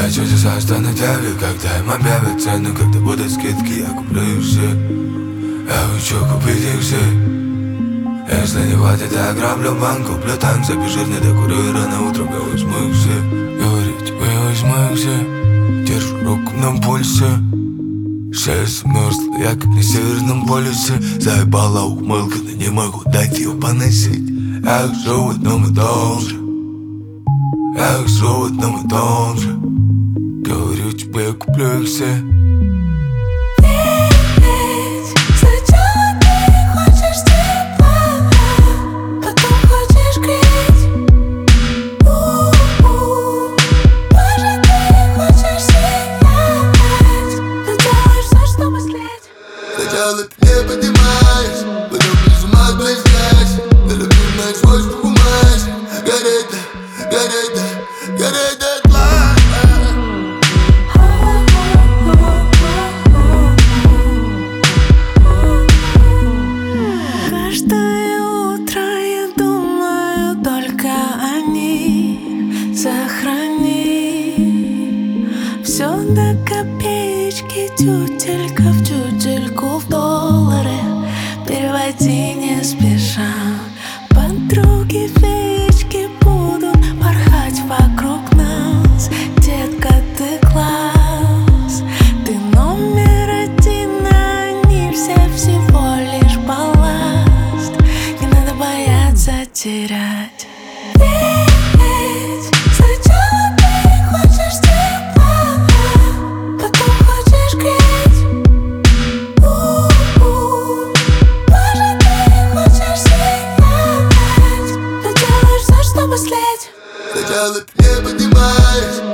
Когда чудеса станут явью, когда им объявят цену, когда будут скидки, я куплю их все. Я хочу купить их все. Если не хватит, я ограблю банк, куплю танк, запиши не докурю и рано утром я возьму их все. Говорю тебе, я возьму их все. Держу руку на пульсе. Шея замерзла, я как на Северном полюсе. Заебала ухмылка, но не могу дать ее поносить. Я живу в одном и том же. Я живу в одном и том же. Говорю тебе, я куплю их все. Сначала ты не поднимаешь, потом без ума сближаешь. Ты любимая свойство бумажь. Горит, горит, горит дотла. Каждое утро я думаю только о них. Сохрани все до копеечки, тютелька в тютельку в доллары. Переводи не спеша. Подруги феечки будут порхать вокруг нас. Детка, ты класс. Ты номер один, а они все всего лишь балласт. Не надо бояться терять. Сначала ты не поднимаешь,